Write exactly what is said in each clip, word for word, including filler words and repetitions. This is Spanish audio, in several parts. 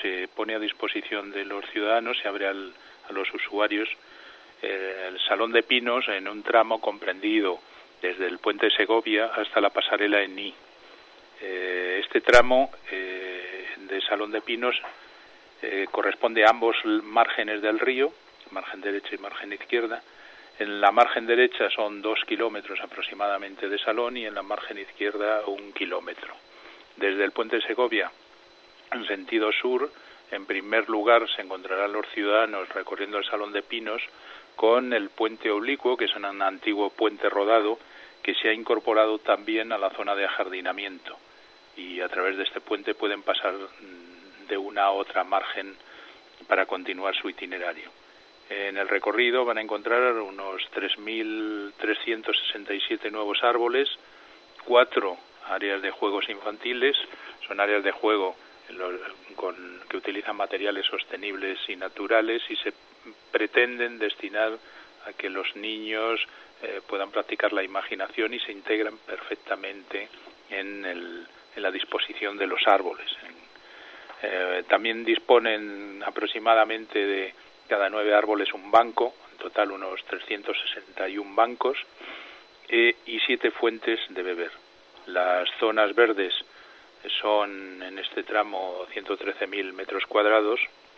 se pone a disposición de los ciudadanos, se abre al, a los usuarios eh, el Salón de Pinos en un tramo comprendido desde el puente de Segovia hasta la pasarela en Ní. Eh, este tramo eh, de Salón de Pinos eh, corresponde a ambos márgenes del río, margen derecha y margen izquierda. En la margen derecha son dos kilómetros aproximadamente de Salón y en la margen izquierda un kilómetro. Desde el puente de Segovia, en sentido sur, en primer lugar se encontrarán los ciudadanos recorriendo el Salón de Pinos con el puente oblicuo, que es un antiguo puente rodado que se ha incorporado también a la zona de ajardinamiento, y a través de este puente pueden pasar de una a otra margen para continuar su itinerario. En el recorrido van a encontrar unos tres mil trescientos sesenta y siete nuevos árboles, cuatro áreas de juegos infantiles, son áreas de juego con, que utilizan materiales sostenibles y naturales y se pretenden destinar a que los niños eh, puedan practicar la imaginación y se integran perfectamente en, el, en la disposición de los árboles. Eh, también disponen aproximadamente de cada nueve árboles un banco, en total unos trescientos sesenta y uno bancos eh, y siete fuentes de beber. Las zonas verdes son en este tramo ciento trece mil metros cuadrados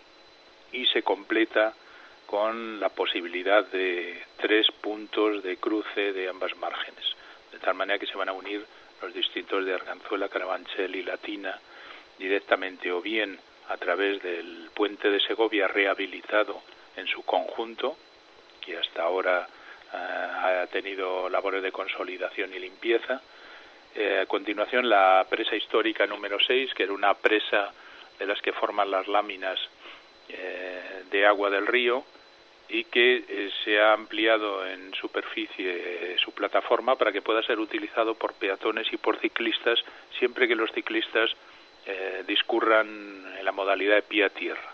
y se completa con la posibilidad de tres puntos de cruce de ambas márgenes, de tal manera que se van a unir los distritos de Arganzuela, Carabanchel y Latina directamente o bien a través del puente de Segovia rehabilitado en su conjunto, que hasta ahora uh, ha tenido labores de consolidación y limpieza. Eh, a continuación, la presa histórica número seis, que era una presa de las que forman las láminas eh, de agua del río y que eh, se ha ampliado en superficie eh, su plataforma para que pueda ser utilizado por peatones y por ciclistas, siempre que los ciclistas eh, discurran en la modalidad de pie a tierra.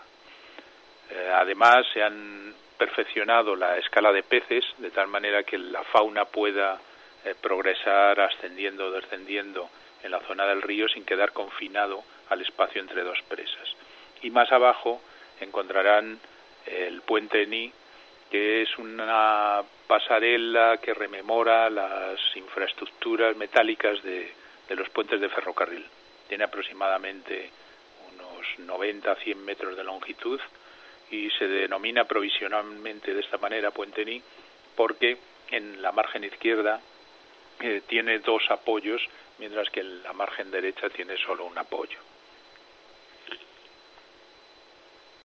Eh, además, se han perfeccionado la escala de peces de tal manera que la fauna pueda eh, progresar ascendiendo o descendiendo en la zona del río sin quedar confinado al espacio entre dos presas. Y más abajo encontrarán el puente Ní, que es una pasarela que rememora las infraestructuras metálicas de, de los puentes de ferrocarril. Tiene aproximadamente unos noventa a cien metros de longitud y se denomina provisionalmente de esta manera Puente Ní porque en la margen izquierda eh, tiene dos apoyos, mientras que en la margen derecha tiene solo un apoyo.